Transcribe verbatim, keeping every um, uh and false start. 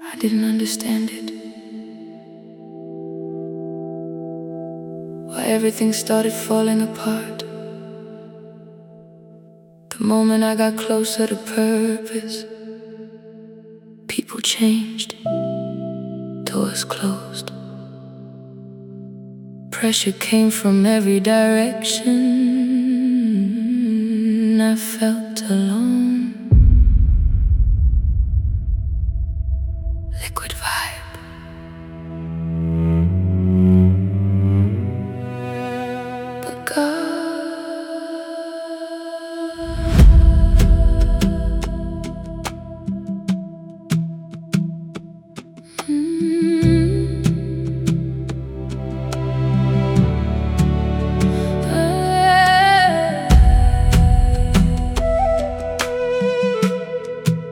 I didn't understand it. Why everything started falling apart. The moment I got closer to purpose, people changed, doors closed. Pressure came from every direction. I felt alone.